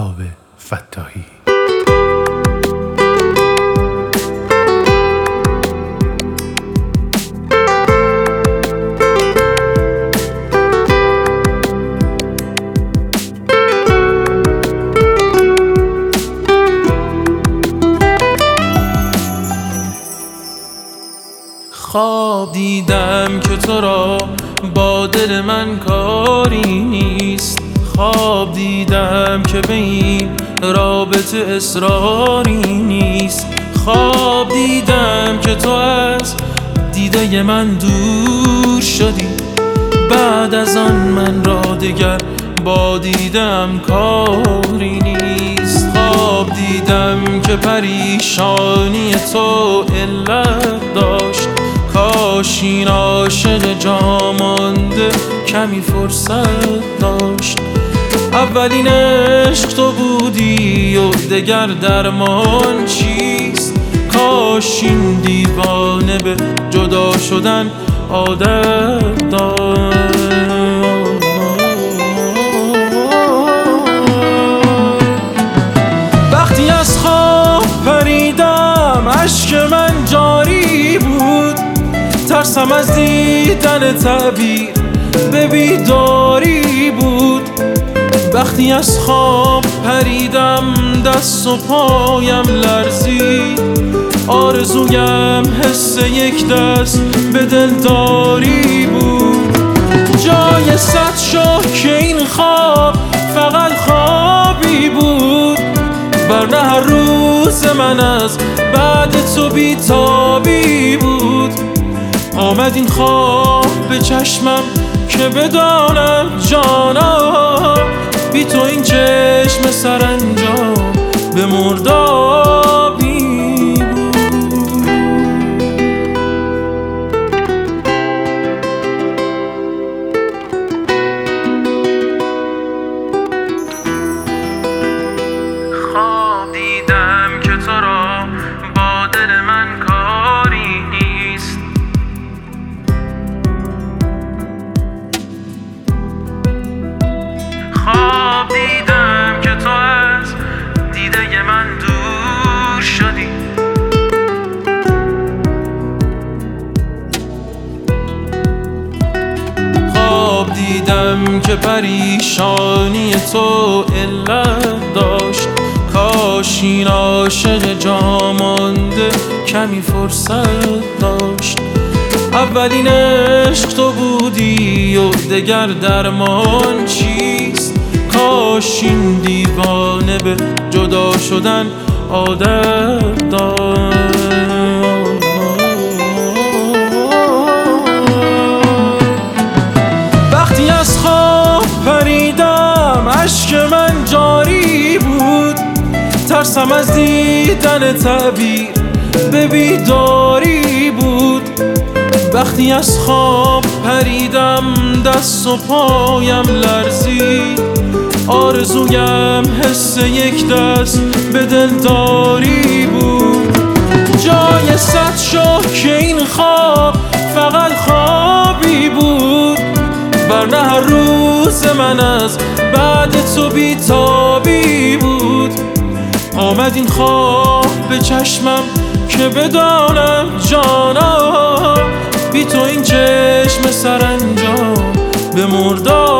آفتاب فتاحی. خواب دیدم که تو را با دل من کاری نیست. خواب دیدم که به این رابطه اصراری نیست. خواب دیدم که تو از دیده من دور شدی. بعد از آن من را دگر با دیدم کاری نیست. خواب دیدم که پریشانی تو علت داشت. کاش این عاشق جا مانده کمی فرصت داشت. اولین عشق تو بودی و دگر درمان چیست؟ کاش این دیوانه به جدا شدن عادت داشت. وقتی از خواب پریدم اشک من جاری بود. ترسم از دیدن تعبیر به بیداری بود. وقتی از خواب پریدم دست و پایم لرزید. آرزویم حس یک دست به دلداری بود. جای صد شد که این خواب فقط خوابی بود. ورنه هر روز من از بعد تو بیتابی بود. آمد این خواب به چشمم که بدانم جانا بی تو این چشم سرانجام به مردابی بود. خواب دیدم که تو را با دل من کاری نیست. خواب دیدم که تو از دیده من دور شدی. خواب دیدم که پریشانی تو علت داشت. کاش این عاشق جا مانده کمی فرصت داشت. اولین عشق تو بودی و دگر درمان چیست؟ کاش این دیوانه به جدا شدن عادت داشت. وقتی از خواب پریدم اشک من جاری بود. ترسم از دیدن تعبیر به بیداری بود. وقتی از خواب پریدم دست و پایم لرزید. آرزویم حس یک دست به دلداری بود. جای صد شد که این خواب فقط خوابی بود. ورنه هر روز من از بعد تو بیتابی بود. آمد این خواب به چشمم که بدانم جانا بی تو این چشم سرانجام به مردابی